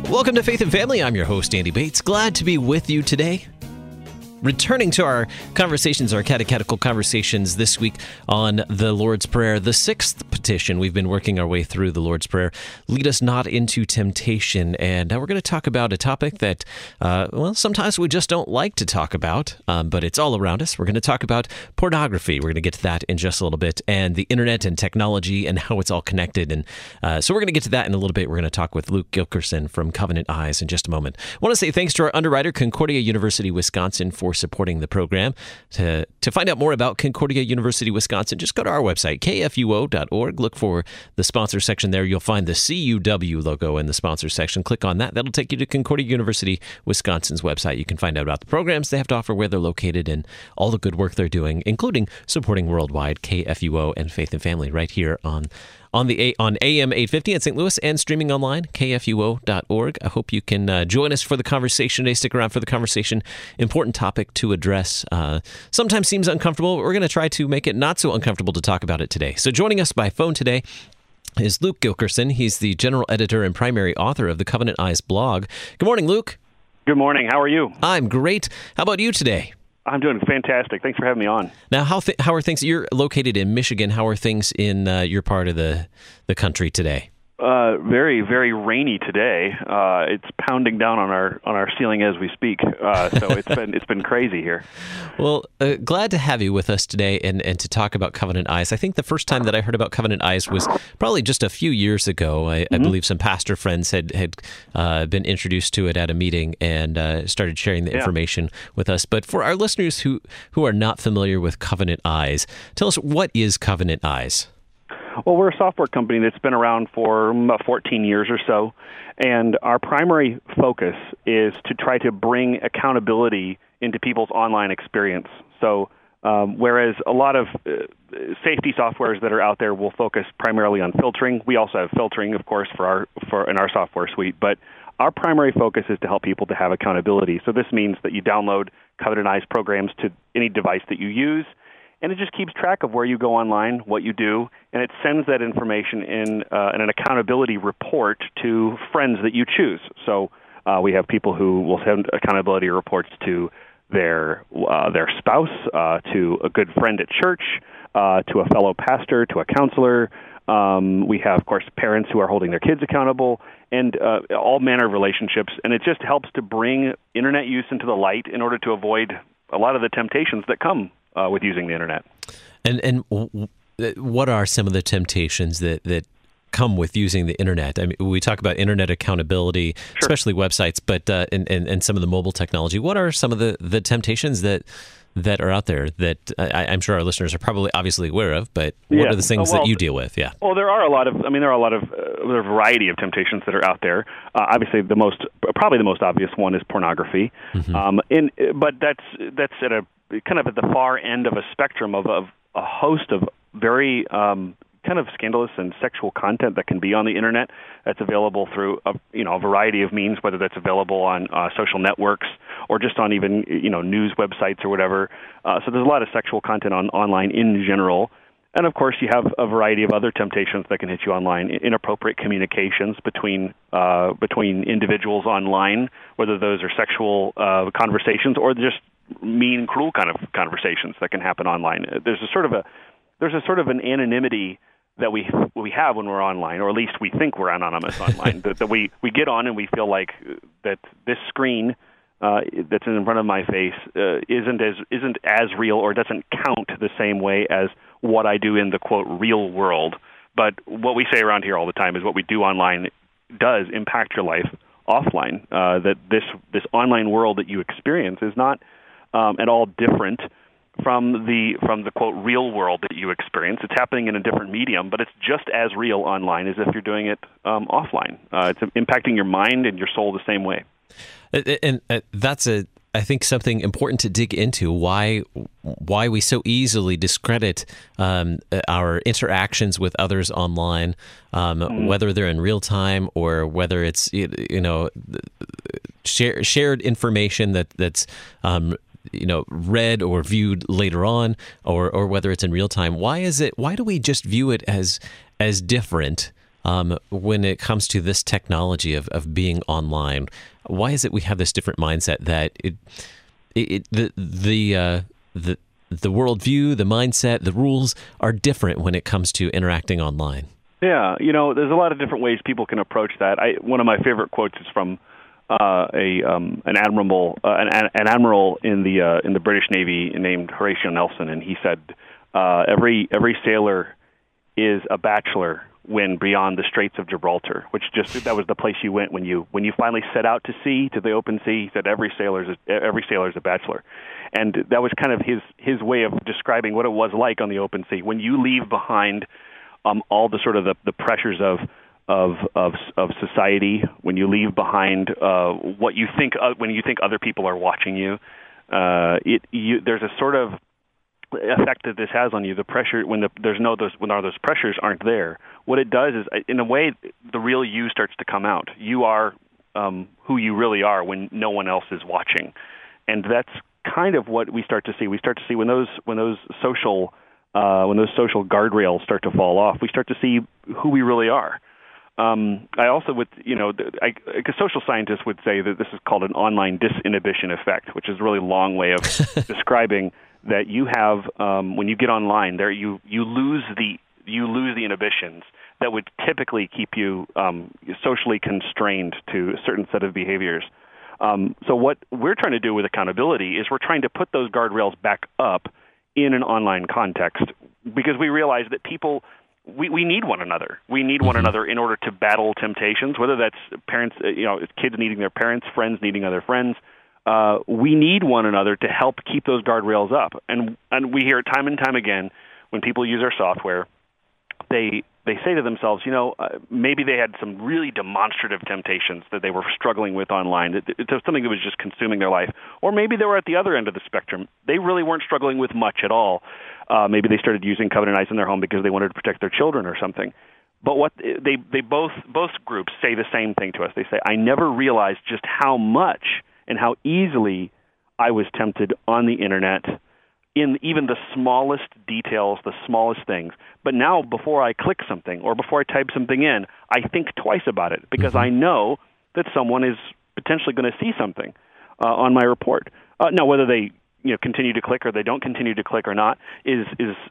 Welcome to Faith and Family. I'm your host, Andy Bates. Glad to be with you today. Returning to our conversations, our catechetical conversations this week on the Lord's Prayer, the sixth petition. We've been working our way through the Lord's Prayer. Lead us not into temptation. And now we're going to talk about a topic that, sometimes we just don't like to talk about, but it's all around us. We're going to talk about pornography. We're going to get to that in just a little bit, and the internet and technology and how it's all connected. And so we're going to get to that in a little bit. We're going to talk with Luke Gilkerson from Covenant Eyes in just a moment. I want to say thanks to our underwriter, Concordia University, Wisconsin, for supporting the program. To find out more about Concordia University, Wisconsin, just go to our website, kfuo.org. Look for the sponsor section there. You'll find the CUW logo in the sponsor section. Click on that. That'll take you to Concordia University, Wisconsin's website. You can find out about the programs they have to offer, where they're located, and all the good work they're doing, including supporting worldwide KFUO and Faith and Family right here on AM 850 in St. Louis and streaming online, kfuo.org. I hope you can join us for the conversation today. Stick around for the conversation. Important topic to address. Sometimes seems uncomfortable, but we're going to try to make it not so uncomfortable to talk about it today. So joining us by phone today is Luke Gilkerson. He's the general editor and primary author of the Covenant Eyes blog. Good morning, Luke. Good morning. How are you? I'm great. How about you today? I'm doing fantastic. Thanks for having me on. Now, how are things? You're located in Michigan. How are things in your part of the country today? Very, very rainy today. It's pounding down on our ceiling as we speak. So it's been crazy here. Well, glad to have you with us today and to talk about Covenant Eyes. I think the first time that I heard about Covenant Eyes was probably just a few years ago. I believe some pastor friends had been introduced to it at a meeting and started sharing the information with us. But for our listeners who are not familiar with Covenant Eyes, tell us, what is Covenant Eyes? Well, we're a software company that's been around for about 14 years or so, and our primary focus is to try to bring accountability into people's online experience. So whereas a lot of safety softwares that are out there will focus primarily on filtering, we also have filtering, of course, in our software suite, but our primary focus is to help people to have accountability. So this means that you download Covenant Eyes programs to any device that you use, and it just keeps track of where you go online, what you do, and it sends that information in an accountability report to friends that you choose. So we have people who will send accountability reports to their spouse, to a good friend at church, to a fellow pastor, to a counselor. We have, of course, parents who are holding their kids accountable, and all manner of relationships. And it just helps to bring internet use into the light in order to avoid a lot of the temptations that come with using the internet. And what are some of the temptations that come with using the internet? I mean, we talk about internet accountability, especially websites, but and some of the mobile technology. What are some of the temptations that are out there that I'm sure our listeners are probably obviously aware of, but what are the things that you deal with? Yeah. Well, there are a lot of a variety of temptations that are out there. Obviously, probably the most obvious one is pornography. Mm-hmm. But that's at a kind of at the far end of a spectrum of a host of very kind of scandalous and sexual content that can be on the internet. That's available through a variety of means, whether that's available on social networks or just on even news websites or whatever. So there's a lot of sexual content online in general. And of course, you have a variety of other temptations that can hit you online. Inappropriate communications between individuals online, whether those are sexual conversations or just mean, cruel kind of conversations that can happen online. There's a sort of an anonymity that we have when we're online, or at least we think we're anonymous online. that we get on and we feel like that this screen that's in front of my face isn't as real, or doesn't count the same way as what I do in the quote real world. But what we say around here all the time is what we do online does impact your life offline. That this online world that you experience is not at all different from the quote real world that you experience. It's happening in a different medium, but it's just as real online as if you're doing it offline. It's impacting your mind and your soul the same way. And that's I think something important to dig into, why we so easily discredit our interactions with others online, whether they're in real time or whether it's shared information that's read or viewed later on, or whether it's in real time. Why do we just view it as different when it comes to this technology of being online? Why is it we have this different mindset that the worldview, the mindset, the rules are different when it comes to interacting online? Yeah, there's a lot of different ways people can approach that. One of my favorite quotes is from an admiral in the British Navy named Horatio Nelson, and he said, "Every sailor is a bachelor when beyond the Straits of Gibraltar," that was the place you went when you finally set out to sea, to the open sea. He said every sailor is a bachelor, and that was kind of his way of describing what it was like on the open sea when you leave behind all the sort of the pressures of society, when you leave behind what you think when you think other people are watching you. There's a sort of effect that this has on you. The pressure when all those pressures aren't there. What it does is, in a way, the real you starts to come out. You are who you really are when no one else is watching, and that's kind of what we start to see. We start to see when those social guardrails start to fall off. We start to see who we really are. I also would, a social scientist would say that this is called an online disinhibition effect, which is a really long way of describing that you have when you get online there you lose the inhibitions that would typically keep you socially constrained to a certain set of behaviors. So what we're trying to do with accountability is we're trying to put those guardrails back up in an online context, because we realize that people, we need one another. We need one another in order to battle temptations, whether that's parents, kids needing their parents, friends needing other friends. We need one another to help keep those guardrails up. And we hear it time and time again when people use our software. They say to themselves, maybe they had some really demonstrative temptations that they were struggling with online. It's something that was just consuming their life. Or maybe they were at the other end of the spectrum. They really weren't struggling with much at all. Maybe they started using Covenant Eyes in their home because they wanted to protect their children or something. But what they both groups say the same thing to us. They say, I never realized just how much and how easily I was tempted on the internet in even the smallest details, the smallest things. But now, before I click something or before I type something in, I think twice about it because I know that someone is potentially going to see something on my report. Now, whether they continue to click or they don't continue to click or not is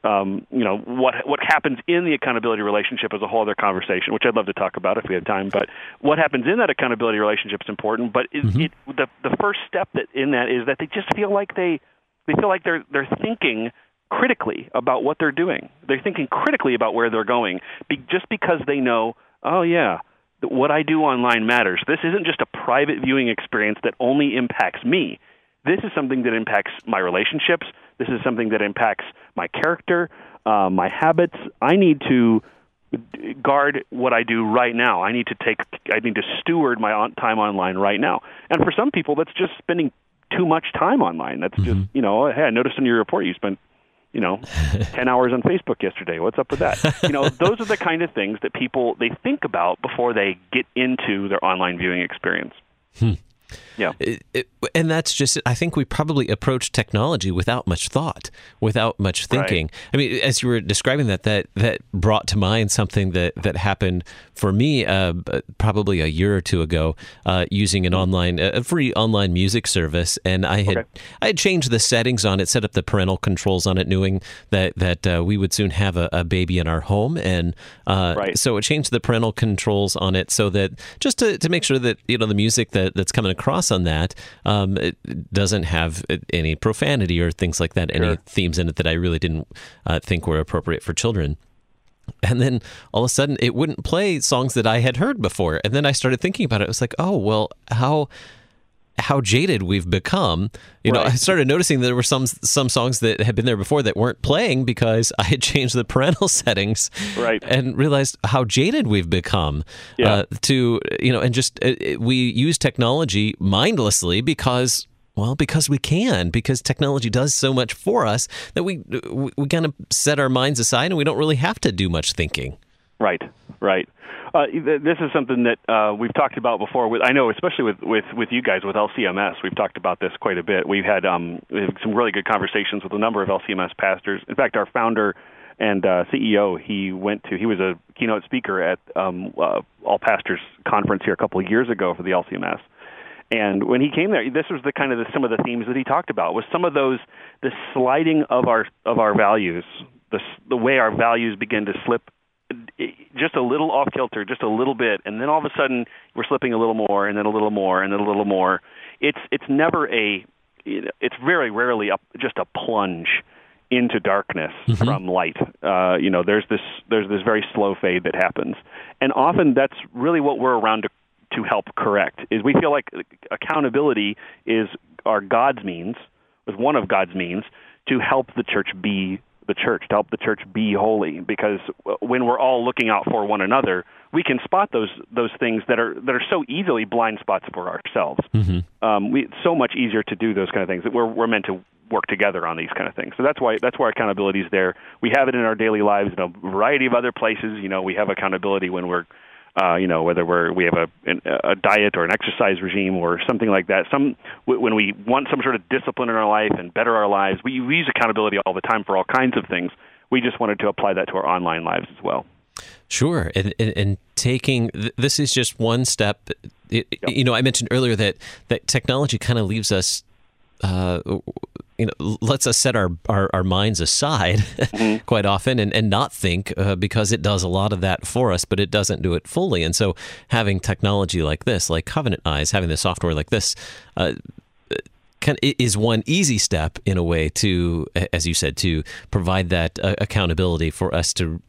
what happens in the accountability relationship is a whole other conversation, which I'd love to talk about if we have time. But what happens in that accountability relationship is important. But the first step in that is that they just feel like they feel like they're thinking critically about what they're doing. They're thinking critically about where they're going, just because they know, oh yeah, what I do online matters. This isn't just a private viewing experience that only impacts me. This is something that impacts my relationships. This is something that impacts my character, my habits. I need to guard what I do right now. I need to steward my time online right now. And for some people, that's just spending too much time online. That's just, hey, I noticed in your report you spent, 10 hours on Facebook yesterday. What's up with that? Those are the kind of things that people, they think about before they get into their online viewing experience. Yeah. And that's just it. I think we probably approach technology without much thought, without much thinking. Right. I mean, as you were describing that brought to mind something that happened for me probably a year or two ago, using a free online music service, and I had changed the settings on it, set up the parental controls on it, knowing that we would soon have a baby in our home, and so it changed the parental controls on it so that just to make sure that the music that's coming across on that it doesn't have any profanity or things like that, any themes in it that I really didn't think were appropriate for children. And then all of a sudden it wouldn't play songs that I had heard before. And then I started thinking about it. It was like, oh, well, how jaded we've become. I started noticing there were some songs that had been there before that weren't playing because I had changed the parental settings, and realized how jaded we've become. And just we use technology mindlessly because we can, because technology does so much for us that we kind of set our minds aside and we don't really have to do much thinking. Right. This is something that we've talked about before. I know, especially with you guys with LCMS, we've talked about this quite a bit. We've had some really good conversations with a number of LCMS pastors. In fact, our founder and CEO. He was a keynote speaker at All Pastors Conference here a couple of years ago for the LCMS. And when he came there, this was some of the themes that he talked about, was some of those, the sliding of our values, the way our values begin to slip just a little off kilter, just a little bit, and then all of a sudden we're slipping a little more, and then a little more, and then a little more. It's very rarely just a plunge into darkness from light. There's this very slow fade that happens, and often that's really what we're around to help correct. Is we feel like accountability is one of God's means to help the church be the church, to help the church be holy. Because when we're all looking out for one another, we can spot those things that are so easily blind spots for ourselves. It's so much easier to do those kind of things. That we're meant to work together on these kind of things. So that's why accountability is there. We have it in our daily lives in a variety of other places. We have accountability when we're whether we have a diet or an exercise regime or something like that. When we want some sort of discipline in our life and better our lives, we use accountability all the time for all kinds of things. We just wanted to apply that to our online lives as well. Sure, and taking this is just one step. I mentioned earlier that technology kind of leaves us. Lets us set our minds aside quite often and not think because it does a lot of that for us, but it doesn't do it fully. And so having technology like this, like Covenant Eyes, having the software like this, is one easy step in a way to, as you said, to provide that accountability for us to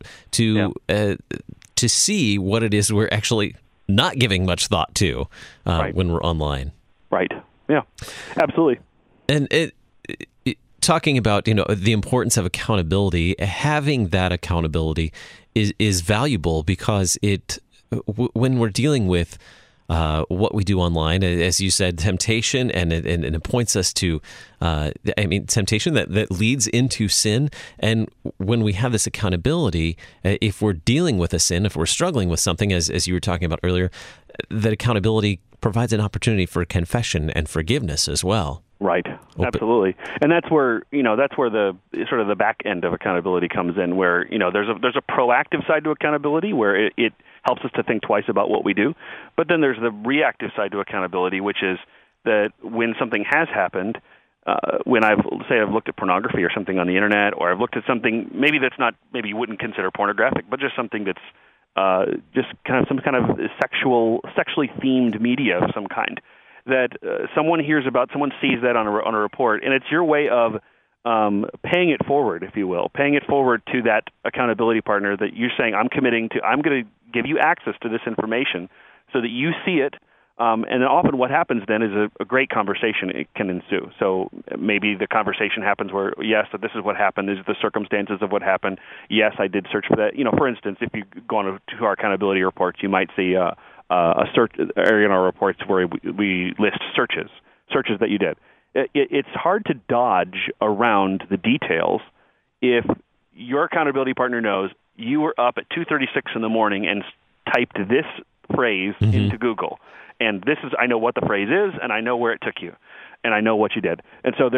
see what it is we're actually not giving much thought to when we're online. Right. Yeah, absolutely. And talking about the importance of accountability, having that accountability is valuable because when we're dealing with what we do online, as you said, temptation, and it points us to, temptation that leads into sin. And when we have this accountability, if we're dealing with a sin, if we're struggling with something, as you were talking about earlier, that accountability provides an opportunity for confession and forgiveness as well. Right. Absolutely. And that's where the sort of the back end of accountability comes in, where, there's a proactive side to accountability where it helps us to think twice about what we do. But then there's the reactive side to accountability, which is that when something has happened, when I've looked at pornography or something on the internet, or I've looked at something maybe you wouldn't consider pornographic, but just something that's just kind of some kind of sexually themed media of some kind, that someone hears about, someone sees that on a report, and it's your way of paying it forward, if you will, paying it forward to that accountability partner that you're saying, I'm going to give you access to this information so that you see it. And then often what happens then is a great conversation it can ensue. So maybe the conversation happens where, yes, that this is what happened, these are the circumstances of what happened. Yes, I did search for that. For instance, if you go on to our accountability reports, you might see a search area in our reports where we list searches that you did. It's hard to dodge around the details if your accountability partner knows you were up at 2:36 in the morning and typed this phrase into Google. And I know what the phrase is, and I know where it took you, and I know what you did. And so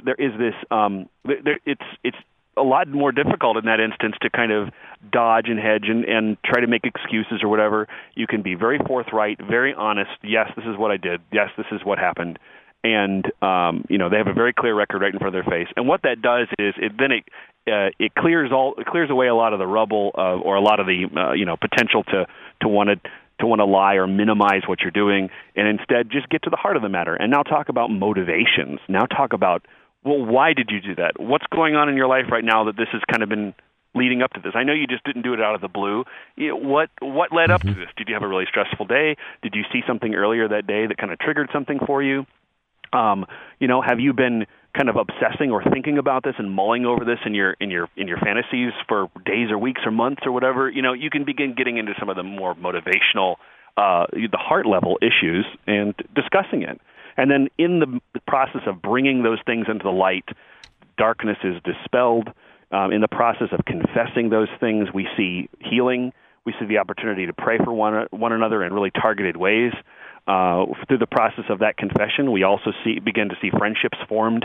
it's a lot more difficult in that instance to kind of dodge and hedge and try to make excuses or whatever. You can be very forthright, very honest. Yes, this is what I did. Yes, this is what happened. And they have a very clear record right in front of their face. And what that does is it clears away a lot of the rubble or a lot of the potential to want to lie or minimize what you're doing, and instead just get to the heart of the matter. And now talk about motivations. Now talk about, well, why did you do that? What's going on in your life right now that this has kind of been leading up to this? I know you just didn't do it out of the blue. What led up to this? Did you have a really stressful day? Did you see something earlier that day that kind of triggered something for you? Have you been kind of obsessing or thinking about this and mulling over this in your fantasies for days or weeks or months or whatever? You can begin getting into some of the more motivational, the heart level issues and discussing it. And then in the process of bringing those things into the light, darkness is dispelled. In the process of confessing those things, we see healing. We see the opportunity to pray for one another in really targeted ways. Through the process of that confession, we also begin to see friendships formed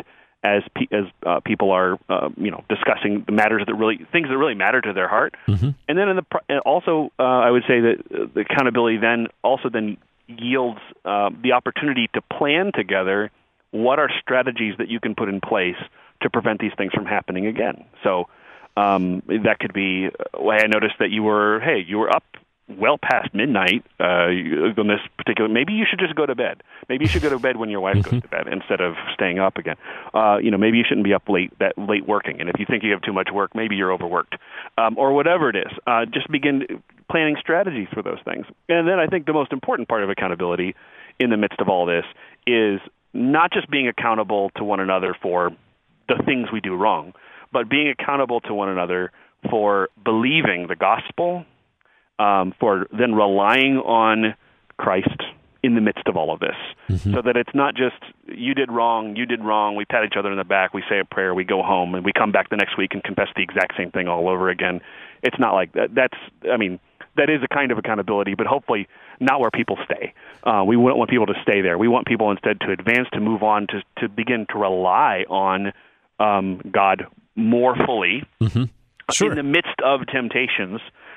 as people are discussing the things that really matter to their heart. Mm-hmm. And then also I would say that the accountability then yields the opportunity to plan together what are strategies that you can put in place to prevent these things from happening again. So that could be, I noticed that you were up well past midnight on this particular. Maybe you should just go to bed. Maybe you should go to bed when your wife goes to bed instead of staying up again. Maybe you shouldn't be up late working. And if you think you have too much work, maybe you're overworked, or whatever it is. Just begin planning strategies for those things. And then I think the most important part of accountability in the midst of all this is not just being accountable to one another for the things we do wrong, but being accountable to one another for believing the gospel, for then relying on Christ in the midst of all of this, so that it's not just you did wrong, we pat each other in the back, we say a prayer, we go home, and we come back the next week and confess the exact same thing all over again. It's not like that. That is a kind of accountability, but hopefully not where people stay. We wouldn't want people to stay there. We want people instead to advance, to move on, to begin to rely on God more fully in the midst of temptations,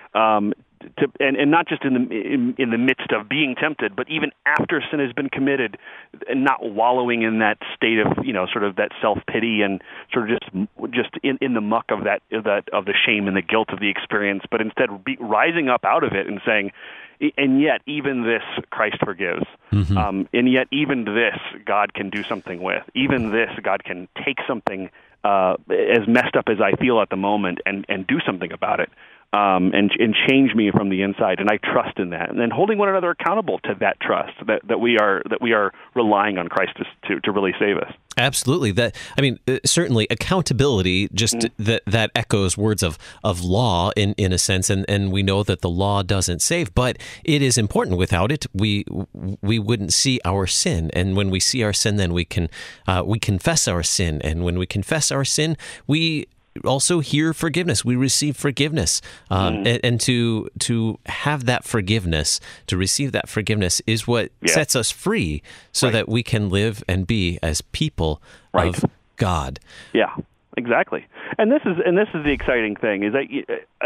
and not just in the midst of being tempted, but even after sin has been committed, and not wallowing in that state of sort of that self-pity and sort of just in the muck of that of the shame and the guilt of the experience, but instead rising up out of it and saying, and yet even this Christ forgives, and yet even this God can do something with, even this God can take something as messed up as I feel at the moment and do something about it. And change me from the inside, and I trust in that, and then holding one another accountable to that trust that we are relying on Christ to really save us. Absolutely. Certainly accountability. Just that echoes words of law in a sense, and we know that the law doesn't save, but it is important. Without it, we wouldn't see our sin, and when we see our sin, then we confess our sin, and when we confess our sin, we also hear forgiveness. We receive forgiveness, and to have that forgiveness, to receive that forgiveness, is what sets us free, so that we can live and be as people of God. Yeah, exactly. And this is the exciting thing, is that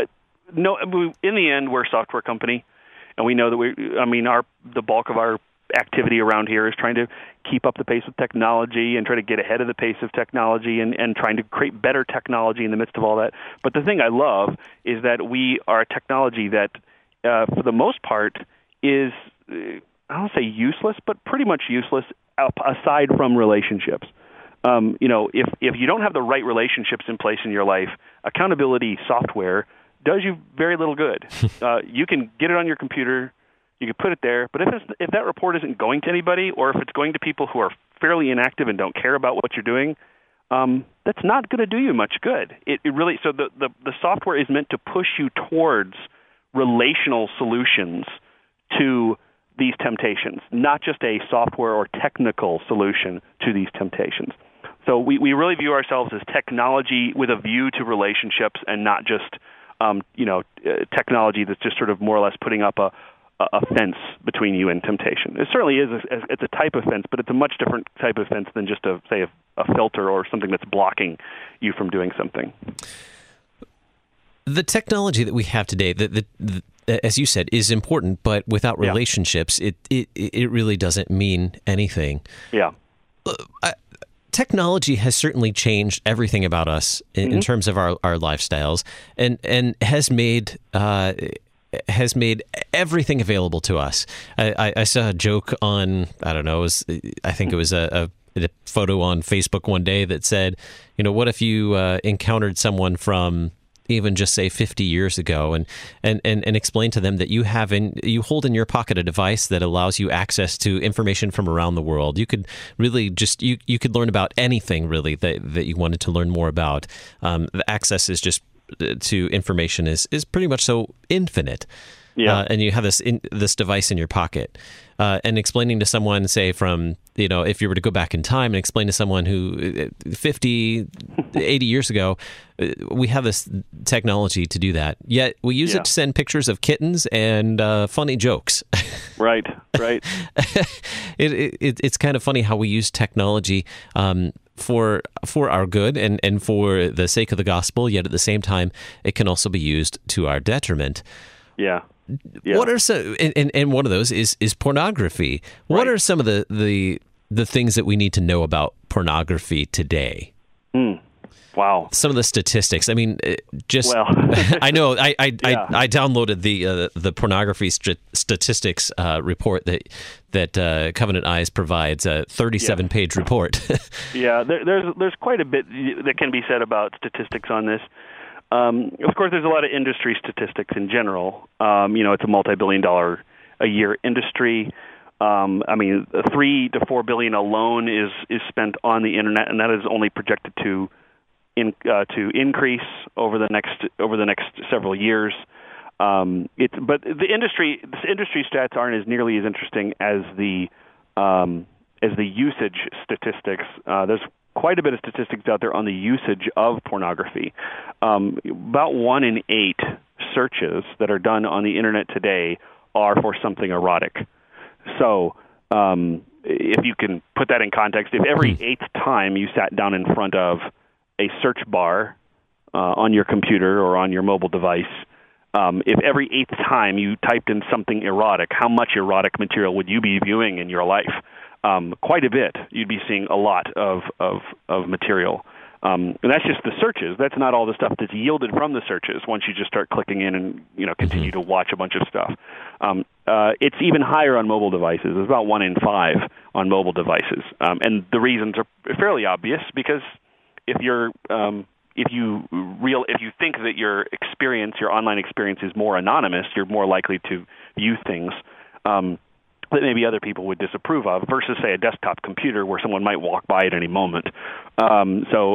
in the end, we're a software company, and we know that the bulk of our activity around here is trying to keep up the pace with technology and try to get ahead of the pace of technology and trying to create better technology in the midst of all that. But the thing I love is that we are a technology that, for the most part, is, I don't say useless, but pretty much useless aside from relationships. If you don't have the right relationships in place in your life, accountability software does you very little good. You can get it on your computer, you can put it there, but if that report isn't going to anybody, or if it's going to people who are fairly inactive and don't care about what you're doing, that's not going to do you much good. So the software is meant to push you towards relational solutions to these temptations, not just a software or technical solution to these temptations. So we really view ourselves as technology with a view to relationships, and not just technology that's just sort of more or less putting up a fence between you and temptation. It certainly is. It's a type of fence, but it's a much different type of fence than just a filter or something that's blocking you from doing something. The technology that we have today, as you said, is important, but without relationships, it really doesn't mean anything. Yeah. Technology has certainly changed everything about us in terms of our lifestyles, and has made everything available to us. I saw a joke on, I don't know, I think it was a photo on Facebook one day that said, what if you encountered someone from even just say 50 years ago, and explain to them that you hold in your pocket a device that allows you access to information from around the world. You could really just you could learn about anything really that you wanted to learn more about. The access is just to information is pretty much so infinite. Yeah. And you have this device in your pocket, and explaining to someone, say from, if you were to go back in time and explain to someone who 50, 80 years ago, we have this technology to do that. Yet we use it to send pictures of kittens and funny jokes. Right. It's kind of funny how we use technology for our good and for the sake of the gospel, yet at the same time, it can also be used to our detriment. Yeah. What are some, and one of those is pornography. What are some of the things that we need to know about pornography today? Wow. Some of the statistics. I mean, I know I downloaded the pornography statistics report that Covenant Eyes provides, a 37-page report. Yeah, there's quite a bit that can be said about statistics on this. Of course, there's a lot of industry statistics in general. It's a multi-billion-dollar a year industry. I mean, $3 to $4 billion alone is spent on the internet, and that is only projected to increase over the next several years. But the industry stats aren't nearly as interesting as the usage statistics. There's quite a bit of statistics out there on the usage of pornography. About 1 in 8 searches that are done on the internet today are for something erotic. So if you can put that in context, if every 8th time you sat down in front of a search bar on your computer or on your mobile device, if every 8th time you typed in something erotic, how much erotic material would you be viewing in your life? Quite a bit. You'd be seeing a lot of material. And that's just the searches. That's not all the stuff that's yielded from the searches once you just start clicking in and continue to watch a bunch of stuff. It's even higher on mobile devices. It's about 1 in 5 on mobile devices. And the reasons are fairly obvious, because if you think that your online experience is more anonymous, you're more likely to view things that maybe other people would disapprove of, versus, say, a desktop computer where someone might walk by at any moment. So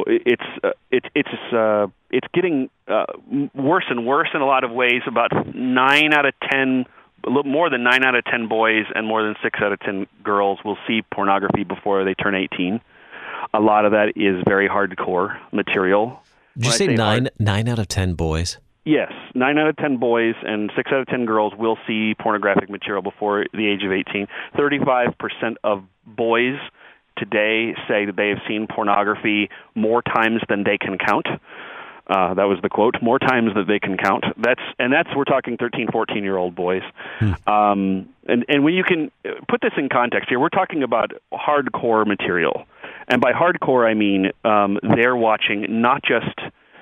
it's getting worse and worse in a lot of ways. About 9 out of 10, a little more than 9 out of 10 boys and more than 6 out of 10 girls will see pornography before they turn 18. A lot of that is very hardcore material. Did you say 9 out of 10 boys? Yes, 9 out of 10 boys and 6 out of 10 girls will see pornographic material before the age of 18. 35% of boys today say that they have seen pornography more times than they can count. That was the quote, more times than they can count. We're talking 13, 14-year-old boys. And when you can put this in context here, we're talking about hardcore material. And by hardcore, I mean they're watching not just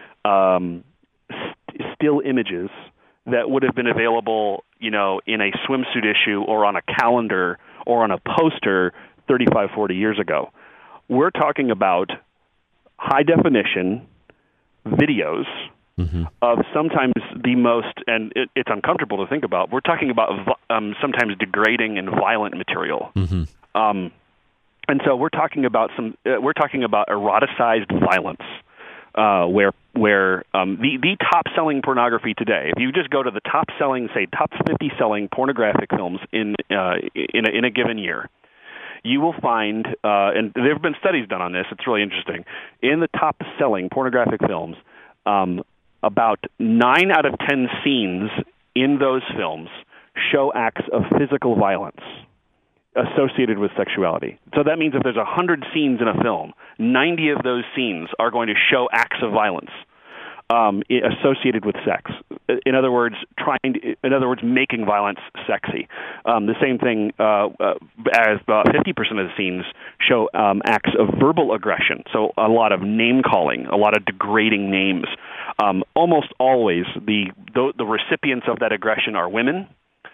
still images that would have been available, in a swimsuit issue or on a calendar or on a poster 35, 40 years ago. We're talking about high-definition videos of sometimes the most, and it's uncomfortable to think about, we're talking about sometimes degrading and violent material. And so we're talking about eroticized violence, where the top selling pornography today, if you just go to the top 50 selling pornographic films in a given year, you will find, and there have been studies done on this, it's really interesting, in the top selling pornographic films, about 9 out of 10 scenes in those films show acts of physical violence associated with sexuality. So that means if there's 100 scenes in a film, 90 of those scenes are going to show acts of violence associated with sex. In other words, making violence sexy. The same thing as about 50% of the scenes show acts of verbal aggression. So a lot of name calling, a lot of degrading names. Almost always the recipients of that aggression are women.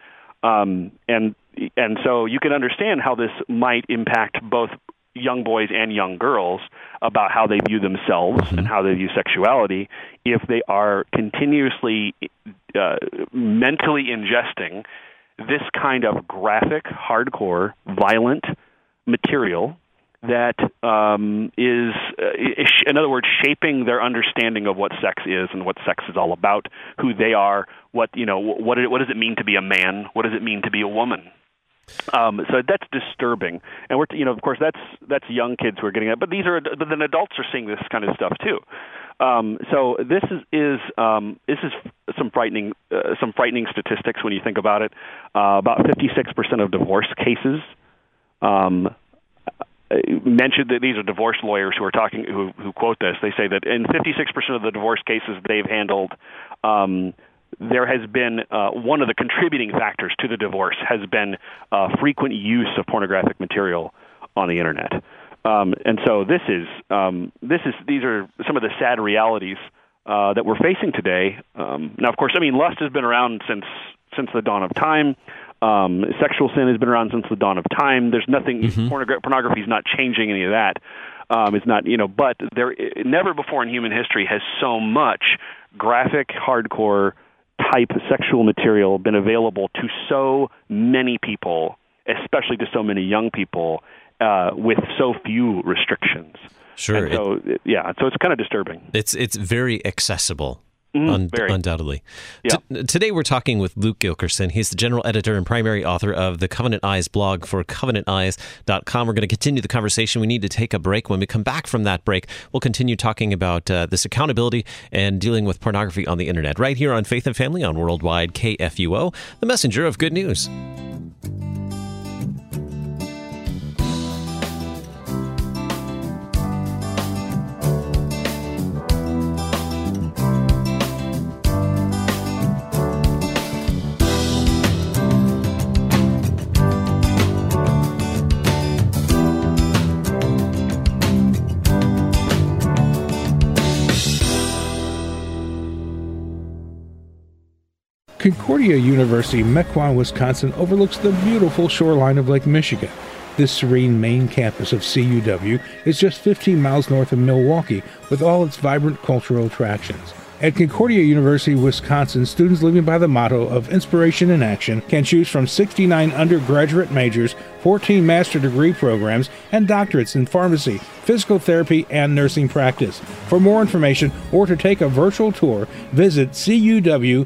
And so you can understand how this might impact both young boys and young girls about how they view themselves and how they view sexuality if they are continuously mentally ingesting this kind of graphic, hardcore, violent material that is, in other words, shaping their understanding of what sex is and what sex is all about, who they are, what does it mean to be a man, what does it mean to be a woman. So that's disturbing, and of course, that's young kids who are getting it. But then adults are seeing this kind of stuff too. So this is some frightening statistics when you think about it. About 56% of divorce cases mentioned that these are divorce lawyers who are talking, who quote this. They say that in 56% of the divorce cases they've handled, there has been one of the contributing factors to the divorce has been frequent use of pornographic material on the internet. And so these are some of the sad realities that we're facing today. Now, of course, lust has been around since the dawn of time. Sexual sin has been around since the dawn of time. There's nothing. Pornography is not changing any of that. It's not, but there never before in human history has so much graphic, hardcore type sexual material been available to so many people, especially to so many young people, with so few restrictions. Sure. And so it's kind of disturbing. It's very accessible. Undoubtedly. Yeah. Today we're talking with Luke Gilkerson. He's the general editor and primary author of the Covenant Eyes blog for CovenantEyes.com. We're going to continue the conversation. We need to take a break. When we come back from that break, we'll continue talking about this accountability and dealing with pornography on the internet right here on Faith and Family on Worldwide KFUO, the messenger of good news. Concordia University, Mequon, Wisconsin, overlooks the beautiful shoreline of Lake Michigan. This serene main campus of CUW is just 15 miles north of Milwaukee, with all its vibrant cultural attractions. At Concordia University, Wisconsin, students living by the motto of inspiration and action can choose from 69 undergraduate majors, 14 master degree programs, and doctorates in pharmacy, physical therapy, and nursing practice. For more information or to take a virtual tour, visit cuw.edu.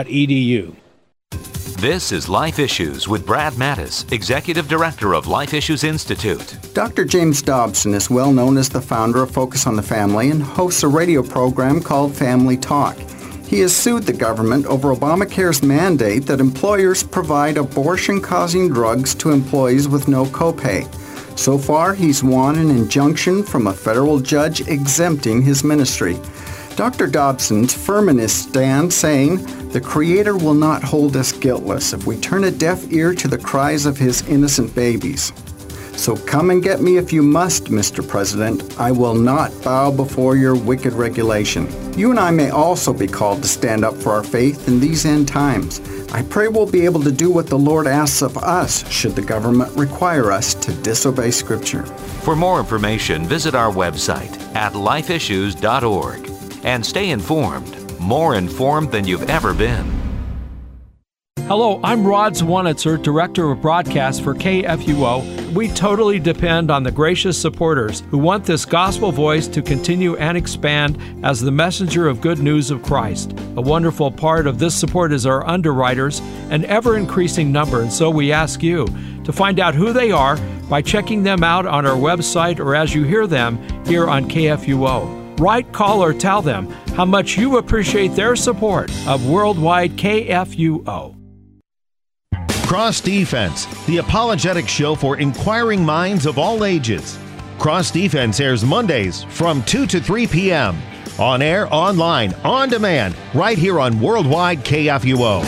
This is Life Issues with Brad Mattis, Executive Director of Life Issues Institute. Dr. James Dobson is well known as the founder of Focus on the Family and hosts a radio program called Family Talk. He has sued the government over Obamacare's mandate that employers provide abortion-causing drugs to employees with no copay. So far, he's won an injunction from a federal judge exempting his ministry. Dr. Dobson's firm in his stand, saying, "The Creator will not hold us guiltless if we turn a deaf ear to the cries of His innocent babies. So come and get me if you must, Mr. President. I will not bow before your wicked regulation." You and I may also be called to stand up for our faith in these end times. I pray we'll be able to do what the Lord asks of us should the government require us to disobey Scripture. For more information, visit our website at lifeissues.org. And stay informed, more informed than you've ever been. Hello, I'm Rod Zwanitzer, Director of Broadcast for KFUO. We totally depend on the gracious supporters who want this gospel voice to continue and expand as the messenger of good news of Christ. A wonderful part of this support is our underwriters, an ever-increasing number, and so we ask you to find out who they are by checking them out on our website or as you hear them here on KFUO. Write, call, or tell them how much you appreciate their support of Worldwide KFUO. Cross Defense, the apologetic show for inquiring minds of all ages. Cross Defense airs Mondays from 2 to 3 p.m. On air, online, on demand, right here on Worldwide KFUO.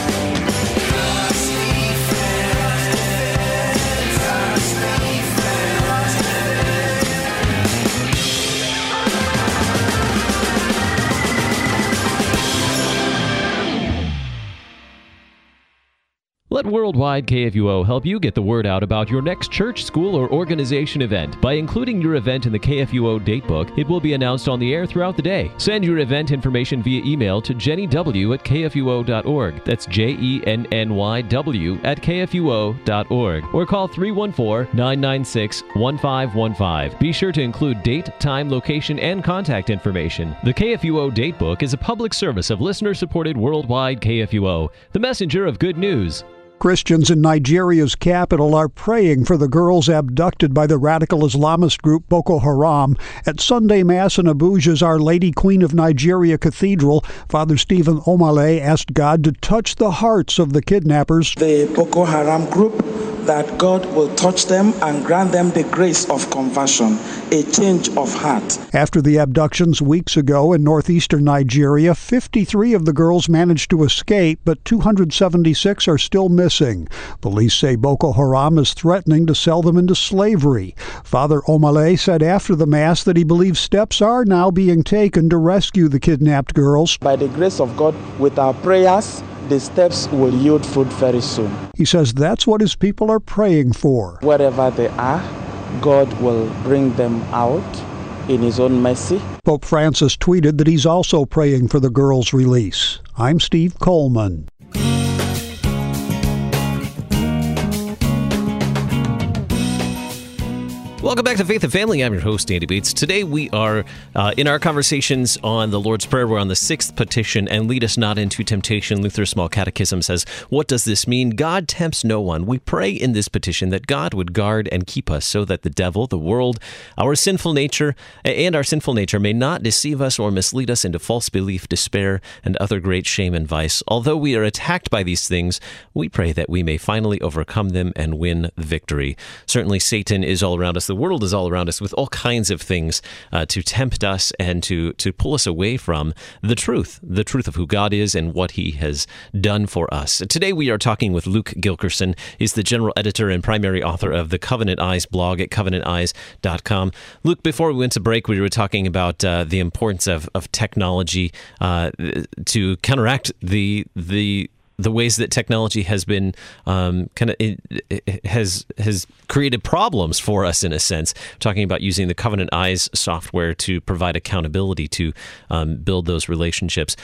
Let Worldwide KFUO help you get the word out about your next church, school, or organization event. By including your event in the KFUO Datebook, it will be announced on the air throughout the day. Send your event information via email to jennyw@kfuo.org. That's JENNYW@kfuo.org. Or call 314-996-1515. Be sure to include date, time, location, and contact information. The KFUO Datebook is a public service of listener-supported Worldwide KFUO, the messenger of good news. Christians in Nigeria's capital are praying for the girls abducted by the radical Islamist group Boko Haram. At Sunday Mass in Abuja's Our Lady Queen of Nigeria Cathedral, Father Stephen Omale asked God to touch the hearts of the kidnappers. The Boko Haram group that God will touch them and grant them the grace of conversion, a change of heart. After the abductions weeks ago in northeastern Nigeria, 53 of the girls managed to escape, but 276 are still missing. Police say Boko Haram is threatening to sell them into slavery. Father Omale said after the Mass that he believes steps are now being taken to rescue the kidnapped girls. By the grace of God, with our prayers, the steps will yield fruit very soon. He says that's what his people are praying for. Wherever they are, God will bring them out in His own mercy. Pope Francis tweeted that he's also praying for the girls' release. I'm Steve Coleman. Welcome back to Faith and Family. I'm your host, Andy Bates. Today we are in our conversations on the Lord's Prayer. We're on the 6th petition, and lead us not into temptation. Luther's Small Catechism says, what does this mean? God tempts no one. We pray in this petition that God would guard and keep us so that the devil, the world, our sinful nature may not deceive us or mislead us into false belief, despair, and other great shame and vice. Although we are attacked by these things, we pray that we may finally overcome them and win victory. Certainly Satan is all around us. The world is all around us with all kinds of things to tempt us and to pull us away from the truth of who God is and what He has done for us. Today we are talking with Luke Gilkerson. He's the general editor and primary author of the Covenant Eyes blog at covenanteyes.com. Luke, before we went to break, we were talking about the importance of technology to counteract the ways that technology has been has created problems for us in a sense. Talking about using the Covenant Eyes software to provide accountability to build those relationships.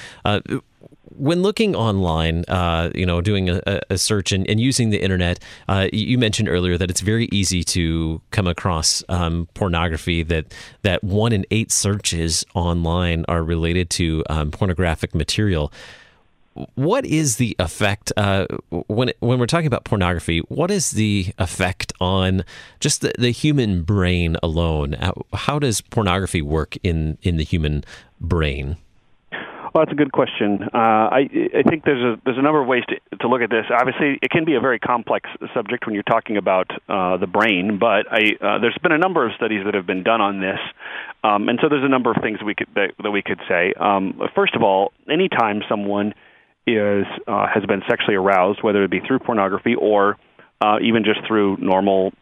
When looking online, doing a search and using the internet, you mentioned earlier that it's very easy to come across pornography, that 1 in 8 searches online are related to pornographic material. What is the effect, when we're talking about pornography, what is the effect on just the human brain alone? How does pornography work in the human brain? Well, that's a good question. I think there's a number of ways to look at this. Obviously, it can be a very complex subject when you're talking about the brain, but there's been a number of studies that have been done on this, and so there's a number of things that we could say. First of all, anytime someone has been sexually aroused, whether it be through pornography or even just through normal,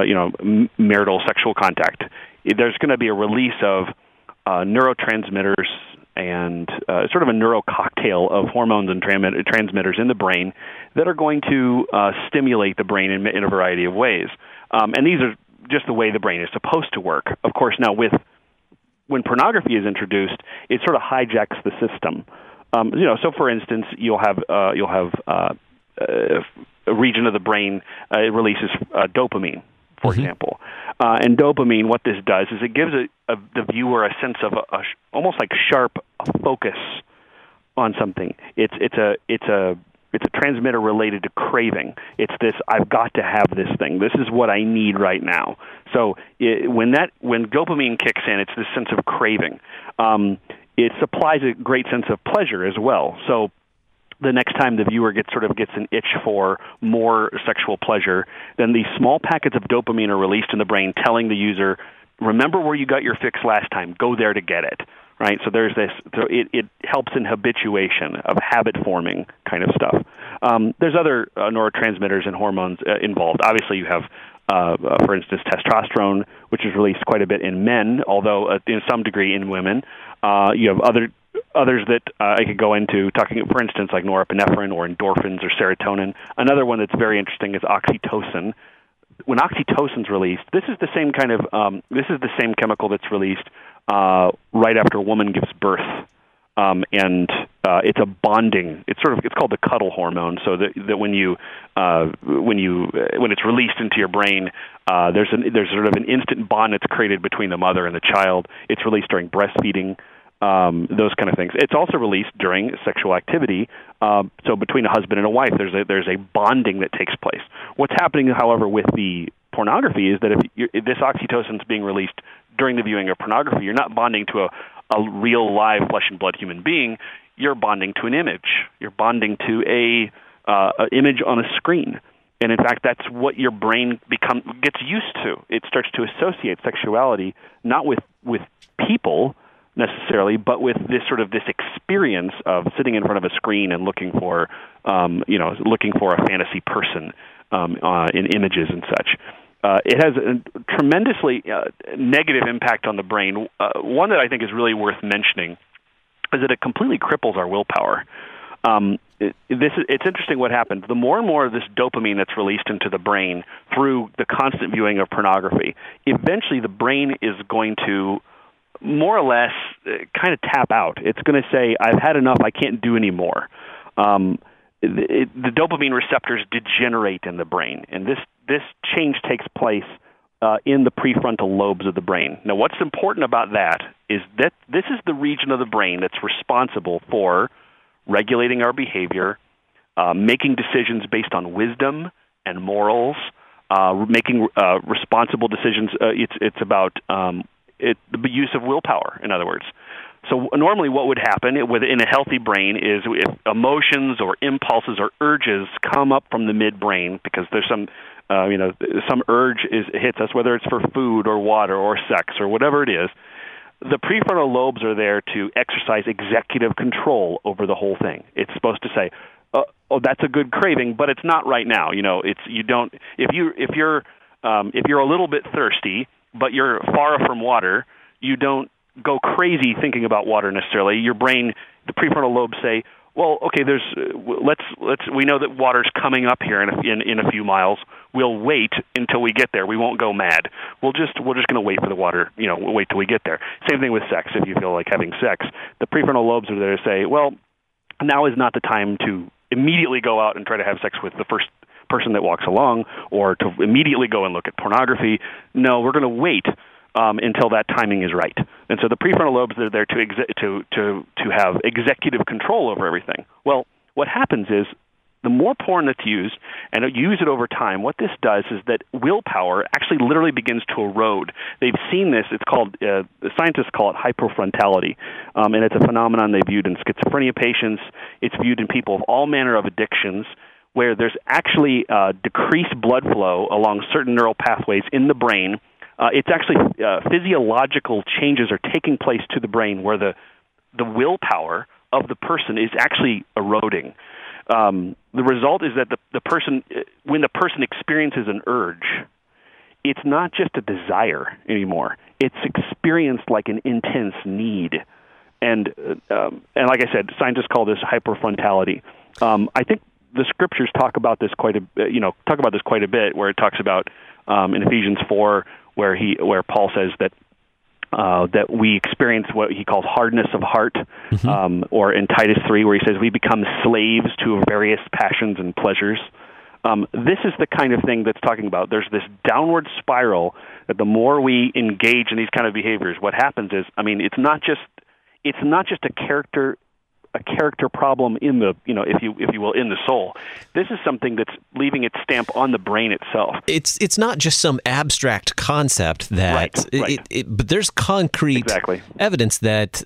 marital sexual contact, there's going to be a release of neurotransmitters and sort of a neurococktail of hormones and transmitters in the brain that are going to stimulate the brain in a variety of ways. And these are just the way the brain is supposed to work. Of course, now when pornography is introduced, it sort of hijacks the system. So for instance, you'll have a region of the brain it releases dopamine, for example, and dopamine. What this does is it gives the viewer a sense of almost like sharp focus on something. It's a transmitter related to craving. It's this: I've got to have this thing. This is what I need right now. So when dopamine kicks in, it's this sense of craving. It supplies a great sense of pleasure as well. So the next time the viewer gets an itch for more sexual pleasure, then these small packets of dopamine are released in the brain, telling the user, remember where you got your fix last time, go there to get it. Right? So there's this. So it helps in habituation of habit forming kind of stuff. There's other neurotransmitters and hormones involved. Obviously, you have, for instance, testosterone, which is released quite a bit in men, although in some degree in women. You have others that I could go into, talking, for instance, like norepinephrine or endorphins or serotonin. Another one that's very interesting is oxytocin. When oxytocin's released, this is the same chemical that's released right after a woman gives birth, and it's a bonding. It's called the cuddle hormone. So that when it's released into your brain, there's sort of an instant bond that's created between the mother and the child. It's released during breastfeeding. Those kind of things. It's also released during sexual activity. So between a husband and a wife, there's a bonding that takes place. What's happening, however, with the pornography is that if this oxytocin is being released during the viewing of pornography, you're not bonding to a real, live, flesh and blood human being. You're bonding to an image. You're bonding to a image on a screen. And in fact, that's what your brain gets used to. It starts to associate sexuality not with people necessarily, but with this experience of sitting in front of a screen and looking for a fantasy person in images and such. It has a tremendously negative impact on the brain. One that I think is really worth mentioning is that it completely cripples our willpower. It's interesting what happens. The more and more of this dopamine that's released into the brain through the constant viewing of pornography, eventually the brain is going to more or less kind of tap out. It's going to say, I've had enough, I can't do any more. The dopamine receptors degenerate in the brain, and this change takes place in the prefrontal lobes of the brain. Now, what's important about that is that this is the region of the brain that's responsible for regulating our behavior, making decisions based on wisdom and morals, making responsible decisions. It's about the use of willpower, in other words. So normally what would happen in a healthy brain is if emotions or impulses or urges come up from the midbrain because there's some urge hits us, whether it's for food or water or sex or whatever it is, the prefrontal lobes are there to exercise executive control over the whole thing. It's supposed to say, "Oh, that's a good craving, but it's not right now." If you're a little bit thirsty, but you're far from water, you don't go crazy thinking about water necessarily. Your brain, the prefrontal lobes say, "Well, okay, we know that water's coming up here in a few miles. We'll wait until we get there. We won't go mad. We're just going to wait for the water. We'll wait till we get there." Same thing with sex. If you feel like having sex, the prefrontal lobes are there to say, "Well, now is not the time to immediately go out and try to have sex with the first person that walks along, or to immediately go and look at pornography. No, we're going to wait until that timing is right." And so the prefrontal lobes are there to have executive control over everything. Well, what happens is the more porn that's used, and you use it over time, what this does is that willpower actually literally begins to erode. They've seen this. It's called, the scientists call it hypofrontality, and it's a phenomenon they viewed in schizophrenia patients. It's viewed in people of all manner of addictions, where there's actually decreased blood flow along certain neural pathways in the brain. It's actually physiological changes are taking place to the brain where the willpower of the person is actually eroding. The result is that the person, when the person experiences an urge, it's not just a desire anymore. It's experienced like an intense need. And like I said, scientists call this hyperfrontality. I think the scriptures talk about this quite a bit, where it talks about in Ephesians 4, where Paul says that we experience what he calls hardness of heart, or in Titus 3, where he says we become slaves to various passions and pleasures. This is the kind of thing that's talking about. There's this downward spiral that the more we engage in these kind of behaviors, what happens is, it's not just a character problem in the, if you will, in the soul. This is something that's leaving its stamp on the brain itself. It's not just some abstract concept that, right. But there's concrete evidence that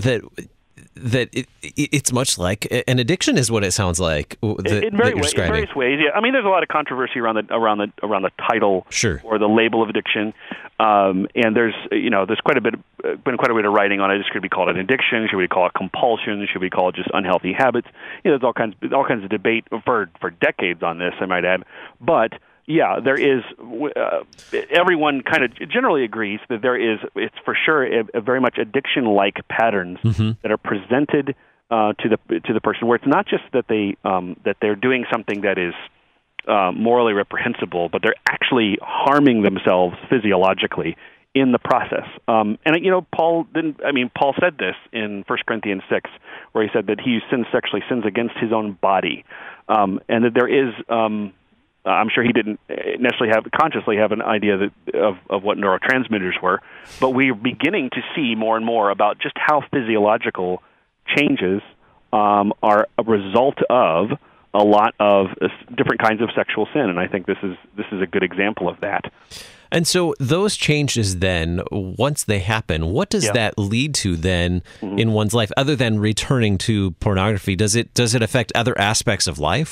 it's much like an addiction, is what it sounds like. In various ways, yeah. There's a lot of controversy around the title, sure, or the label of addiction, and there's been quite a bit of writing on it. Should we call it an addiction? Should we call it compulsion? Should we call it just unhealthy habits? There's all kinds of debate for decades on this, I might add, but. Yeah, there is. Everyone kind of generally agrees that there is. It's for sure a very much addiction-like patterns that are presented to the person, where it's not just that they're doing something that is morally reprehensible, but they're actually harming themselves physiologically in the process. Paul said this in 1 Corinthians 6, where he said that he who sins against his own body, and that there is. I'm sure he didn't necessarily consciously have an idea of what neurotransmitters were, but we're beginning to see more and more about just how physiological changes are a result of a lot of different kinds of sexual sin, and I think this is a good example of that. And so those changes then, once they happen, what does that lead to then in one's life, other than returning to pornography? Does it affect other aspects of life?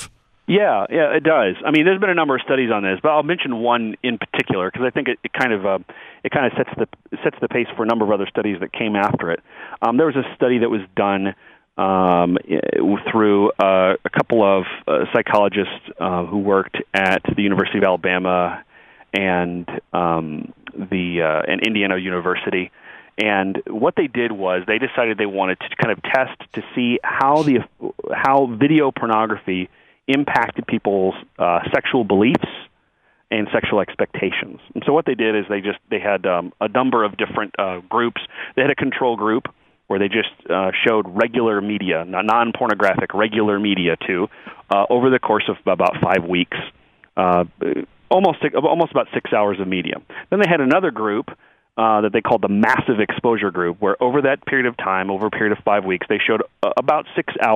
Yeah, it does. I mean, there's been a number of studies on this, but I'll mention one in particular because I think it kind of sets the pace for a number of other studies that came after it. There was a study that was done through a couple of psychologists who worked at the University of Alabama and Indiana University. And what they did was they decided they wanted to kind of test to see how video pornography impacted people's sexual beliefs and sexual expectations. And so what they did is they had a number of different groups. They had a control group where they just showed regular media, non-pornographic regular media too, over the course of about 5 weeks, almost about 6 hours of media. Then they had another group that they called the massive exposure group, where over that period of time, over a period of 5 weeks, they showed about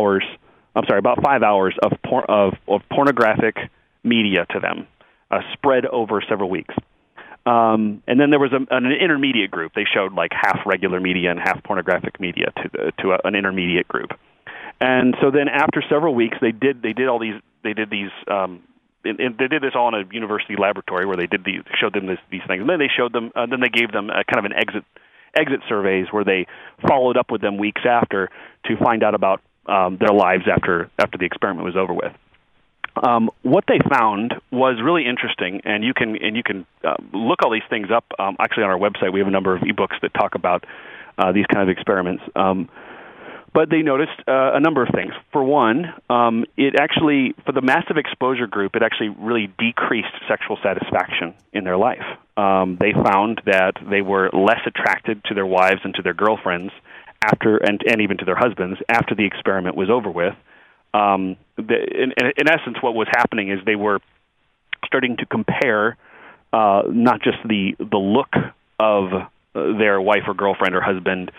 5 hours of pornographic media to them, spread over several weeks. And then there was an intermediate group. They showed like half regular media and half pornographic media to an intermediate group. And so then after several weeks, they did this all in a university laboratory where they showed them these things. And then they showed them, then they gave them kind of an exit surveys where they followed up with them weeks after to find out about their lives after the experiment was over with. What they found was really interesting, and you can look all these things up. Actually, on our website, we have a number of ebooks that talk about these kind of experiments. But they noticed a number of things. For one, it actually, for the massive exposure group, it actually really decreased sexual satisfaction in their life. They found that they were less attracted to their wives and to their girlfriends and even to their husbands after the experiment was over with. In essence, what was happening is they were starting to compare not just the look of their wife or girlfriend or husband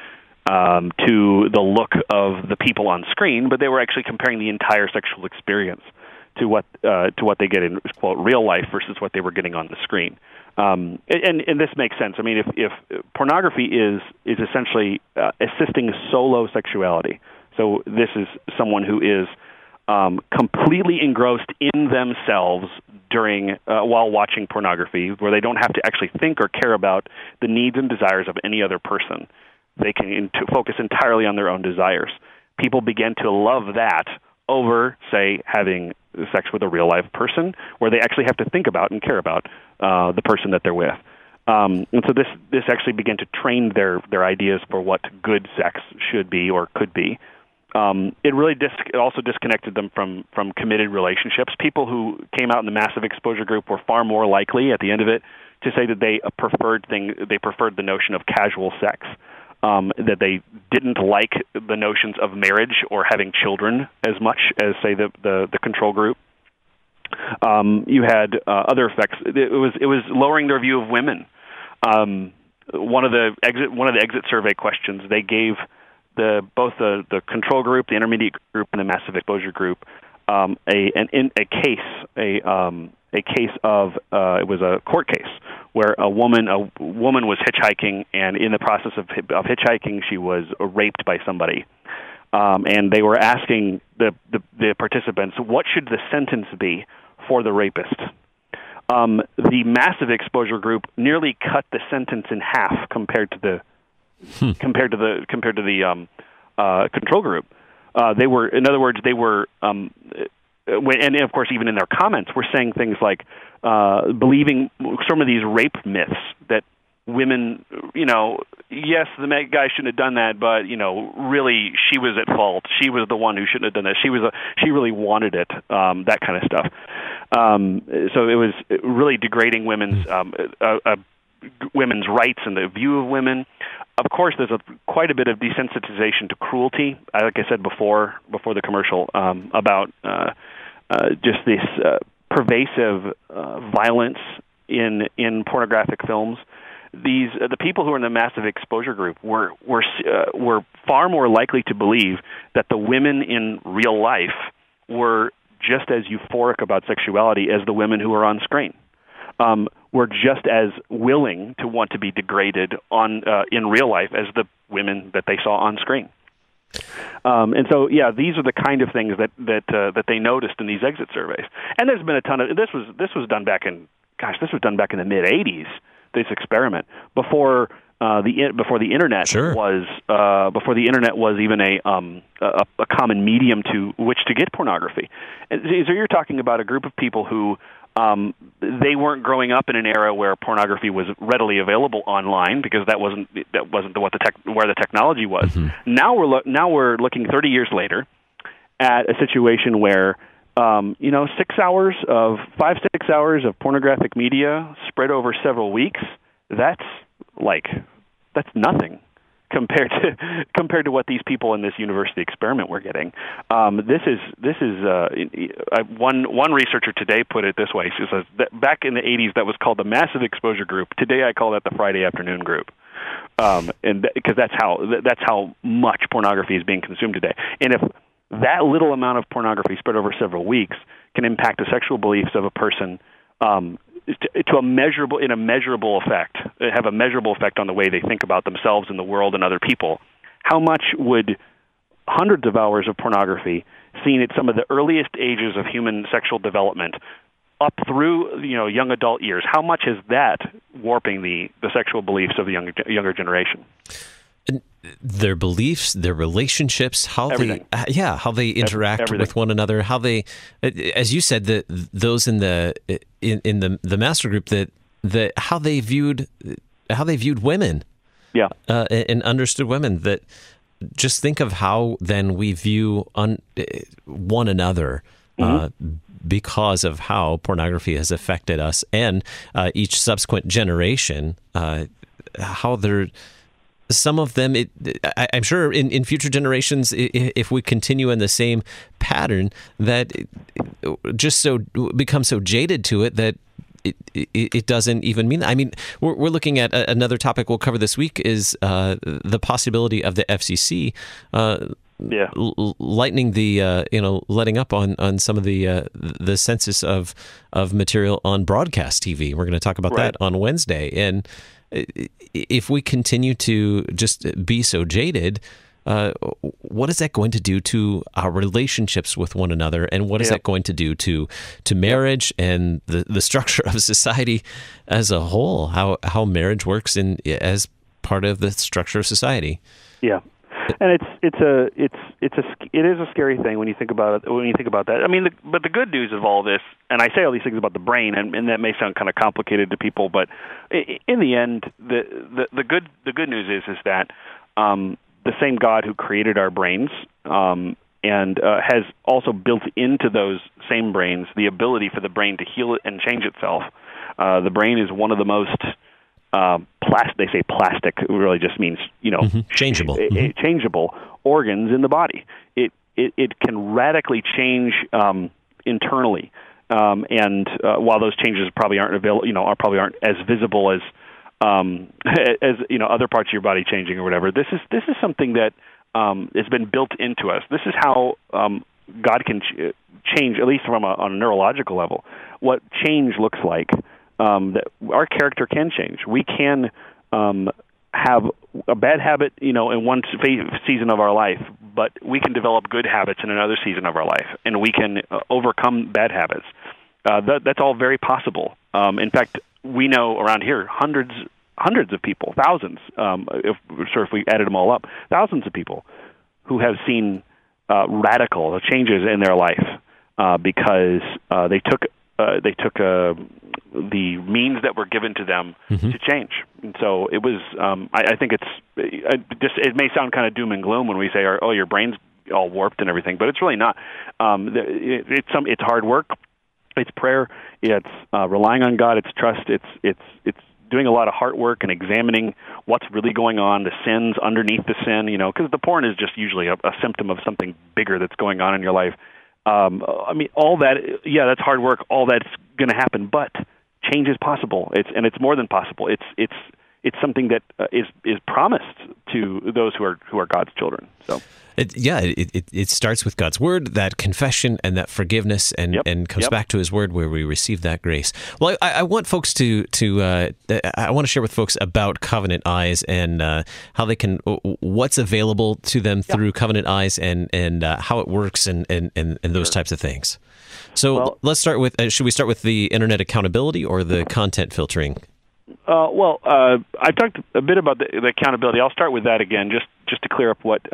to the look of the people on screen, but they were actually comparing the entire sexual experience to what they get in, quote, real life versus what they were getting on the screen. And this makes sense. I mean, if pornography is essentially assisting solo sexuality, so this is someone who is completely engrossed in themselves during while watching pornography, where they don't have to actually think or care about the needs and desires of any other person. They can focus entirely on their own desires. People begin to love that over, say, having sex with a real-life person, where they actually have to think about and care about the person that they're with. And so this actually began to train their ideas for what good sex should be or could be. It really it also disconnected them from committed relationships. People who came out in the massive exposure group were far more likely, at the end of it, to say that they preferred the notion of casual sex. That they didn't like the notions of marriage or having children as much as, say, the control group. You had other effects. It was lowering their view of women. One of the exit survey questions, they gave both the control group, the intermediate group, and the massive exposure group a case of it was a court case where a woman was hitchhiking, and in the process of hitchhiking, she was raped by somebody, and they were asking the participants, what should the sentence be for the rapist? The massive exposure group nearly cut the sentence in half compared to the control group. They were, in other words, and of course, even in their comments, we're saying things like believing some of these rape myths that women, yes, the guy shouldn't have done that, but really, she was at fault. She was the one who shouldn't have done that. She really wanted it. That kind of stuff. So it was really degrading women's rights and the view of women. Of course, there's quite a bit of desensitization to cruelty. Like I said before the commercial, about just this pervasive violence in pornographic films. The people who are in the massive exposure group were far more likely to believe that the women in real life were just as euphoric about sexuality as the women who are on screen. Were just as willing to want to be degraded in real life as the women that they saw on screen. And so, yeah, these are the kind of things that they noticed in these exit surveys. And there's been a ton of this was done back in the mid '80s. This experiment before the internet Sure. before the internet was even a common medium to which to get pornography. And so you're talking about a group of people who they weren't growing up in an era where pornography was readily available online, because that wasn't where the technology was. Mm-hmm. Now we're looking 30 years later at a situation where 6 hours of pornographic media spread over several weeks. That's nothing compared to what these people in this university experiment were getting. This is one researcher today put it this way. She says that back in the 80s that was called the massive exposure group. Today I call that the Friday afternoon group, because that's how much pornography is being consumed today. And if that little amount of pornography spread over several weeks can impact the sexual beliefs of a person to a measurable effect on the way they think about themselves and the world and other people, how much would hundreds of hours of pornography seen at some of the earliest ages of human sexual development up through young adult years, how much is that warping the sexual beliefs of the younger generation? Their beliefs, their relationships, how Everything. they interact Everything. with one another, how they, as you said, those in the master group that how they viewed women, and understood women. That just think of how then we view one another. Mm-hmm. Because of how pornography has affected us and each subsequent generation, how they're. Some of them, I'm sure in future generations, if we continue in the same pattern, that just become so jaded to it that it doesn't even mean that. I mean, we're looking at another topic we'll cover this week is the possibility of the FCC lightening the letting up on some of the census of material on broadcast TV. We're going to talk about that on Wednesday. And if we continue to just be so jaded, what is that going to do to our relationships with one another, and what is that going to do to marriage and the structure of society as a whole? How marriage works as part of the structure of society? Yeah. And it is a scary thing when you think about it. When you think about that, I mean, but the good news of all this, and I say all these things about the brain, and that may sound kind of complicated to people, but in the end, the good news is that the same God who created our brains and has also built into those same brains the ability for the brain to heal it and change itself. The brain is one of the most they say plastic really just means changeable changeable organs in the body. It can radically change internally, and while those changes probably aren't aren't as visible as other parts of your body changing or whatever. This is something that has been built into us. This is how God can change, at least on a neurological level, what change looks like. That our character can change. We can have a bad habit, in one season of our life, but we can develop good habits in another season of our life, and we can overcome bad habits. That's all very possible. In fact, we know around here hundreds of people, thousands, if we added them all up, thousands of people who have seen radical changes in their life because they took the means that were given to them to change. And so it was. I think it may sound kind of doom and gloom when we say, "Oh, your brain's all warped and everything," but it's really not. It's hard work. It's prayer. It's relying on God. It's trust. It's doing a lot of heart work and examining what's really going on, the sins underneath the sin. Because the porn is just usually a symptom of something bigger that's going on in your life. I mean, all that. Yeah, that's hard work. All that's going to happen, but change is possible. It's more than possible. it's something that is promised to those who are God's children. So. It starts with God's word, that confession and that forgiveness, and comes back to His word where we receive that grace. Well, I want folks I want to share with folks about Covenant Eyes and how they can, what's available to them through Covenant Eyes and how it works and those types of things. So let's start with. Should we start with the internet accountability or the content filtering? I've talked a bit about the accountability. I'll start with that again, just to clear up what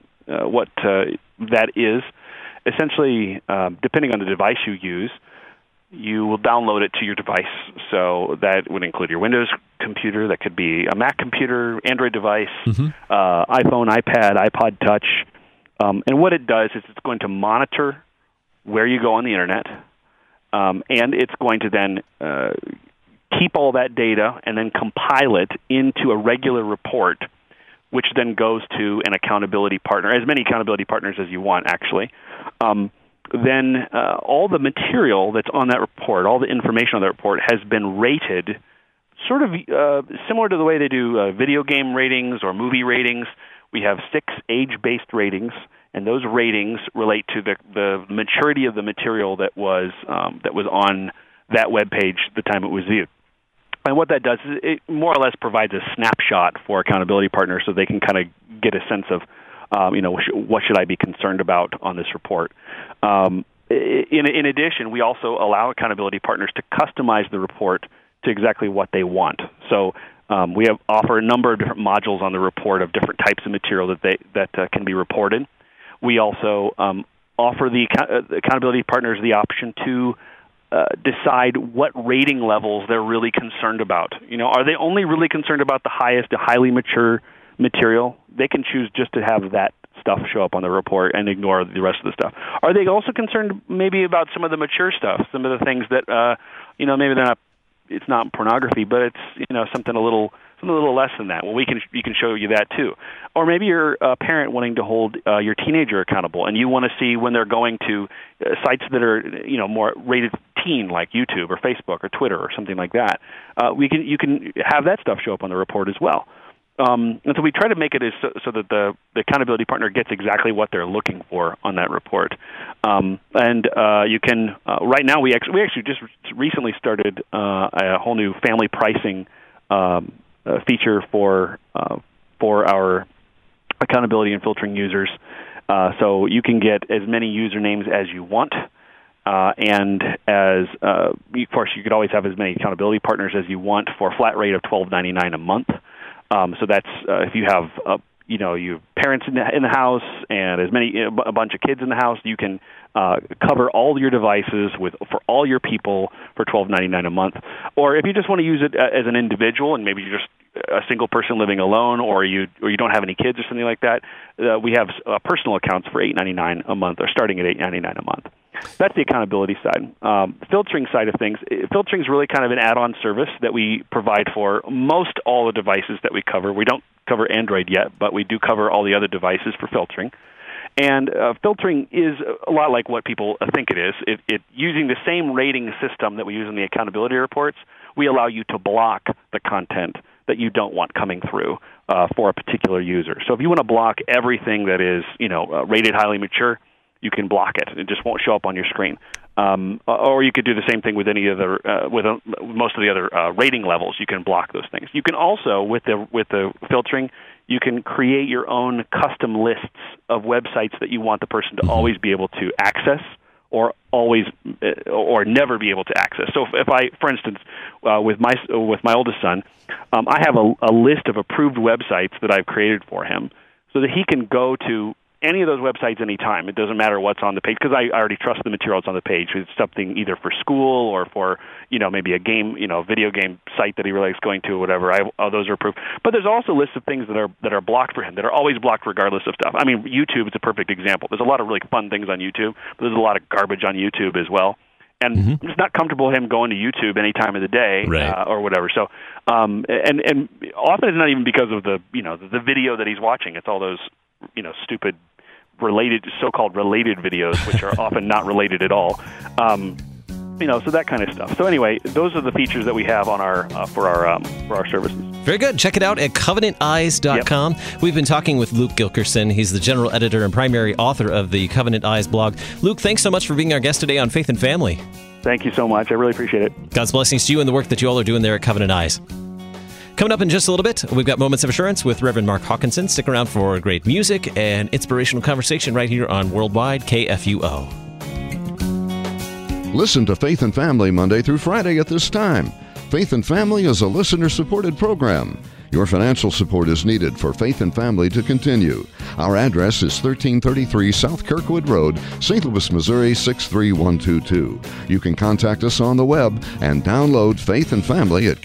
that is. Essentially, depending on the device you use, you will download it to your device. So that would include your Windows computer. That could be a Mac computer, Android device, iPhone, iPad, iPod Touch. And what it does is it's going to monitor where you go on the internet, and it's going to then keep all that data and then compile it into a regular report, which then goes to an accountability partner, as many accountability partners as you want, actually. Then all the material that's on that report, all the information on that report has been rated sort of similar to the way they do video game ratings or movie ratings. We have 6 age-based ratings, and those ratings relate to the maturity of the material that was on that web page the time it was viewed. And what that does is it more or less provides a snapshot for accountability partners so they can kind of get a sense of, what should I be concerned about on this report. In addition, we also allow accountability partners to customize the report to exactly what they want. So we offer a number of different modules on the report of different types of material that can be reported. We also offer the accountability partners the option to decide what rating levels they're really concerned about. Are they only really concerned about the highly mature material? They can choose just to have that stuff show up on the report and ignore the rest of the stuff. Are they also concerned maybe about some of the mature stuff, some of the things that maybe they're not? It's not pornography, but it's something a little less than that. Well, we can show you that too. Or maybe you're a parent wanting to hold your teenager accountable, and you want to see when they're going to sites that are more rated teen, like YouTube or Facebook or Twitter or something like that. You can have that stuff show up on the report as well. And so we try to make it so that the accountability partner gets exactly what they're looking for on that report. You can right now we actually just recently started a whole new family pricing feature for our accountability and filtering users. So you can get as many usernames as you want, and of course you could always have as many accountability partners as you want for a flat rate of $12.99 a month. So that's if you have you parents in the house and a bunch of kids in the house, you can cover all your devices for all your people for $12.99 a month. Or if you just want to use it as an individual and maybe you're just a single person living alone, or you don't have any kids or something like that, we have personal accounts for $8.99 a month, or starting at $8.99 a month. That's the accountability side. The filtering side of things, filtering is really kind of an add-on service that we provide for most all the devices that we cover. We don't cover Android yet, but we do cover all the other devices for filtering. And filtering is a lot like what people think it is. It using the same rating system that we use in the accountability reports, we allow you to block the content that you don't want coming through for a particular user. So if you want to block everything that is rated highly mature, you can block it. It just won't show up on your screen. Or you could do the same thing with any other with most of the other rating levels. You can block those things. You can also, with the filtering, you can create your own custom lists of websites that you want the person to always be able to access, or always or never be able to access. So if I, for instance, with my oldest son, I have a list of approved websites that I've created for him, so that he can go to any of those websites anytime. It doesn't matter what's on the page, because I already trust the material that's on the page. It's something either for school or for maybe a game, video game site that he really likes going to, or whatever. Those are approved. But there's also lists of things that are blocked for him, that are always blocked regardless of stuff. I mean, YouTube is a perfect example. There's a lot of really fun things on YouTube, but there's a lot of garbage on YouTube as well. And it's not comfortable him going to YouTube any time of the day, right, or whatever. So, and often it's not even because of the video that he's watching. It's all those stupid so-called related videos, which are often not related at all. So that kind of stuff. So anyway, those are the features that we have on our for our services. Very good. Check it out at covenanteyes.com. Yep. We've been talking with Luke Gilkerson. He's the general editor and primary author of the Covenant Eyes blog. Luke, thanks so much for being our guest today on Faith and Family. Thank you so much. I really appreciate it. God's blessings to you and the work that you all are doing there at Covenant Eyes. Coming up in just a little bit, we've got Moments of Assurance with Reverend Mark Hawkinson. Stick around for great music and inspirational conversation right here on Worldwide KFUO. Listen to Faith and Family Monday through Friday at this time. Faith and Family is a listener-supported program. Your financial support is needed for Faith and Family to continue. Our address is 1333 South Kirkwood Road, St. Louis, Missouri 63122. You can contact us on the web and download Faith and Family at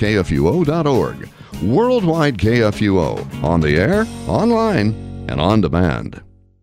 kfuo.org. Worldwide KFUO, on the air, online, and on demand.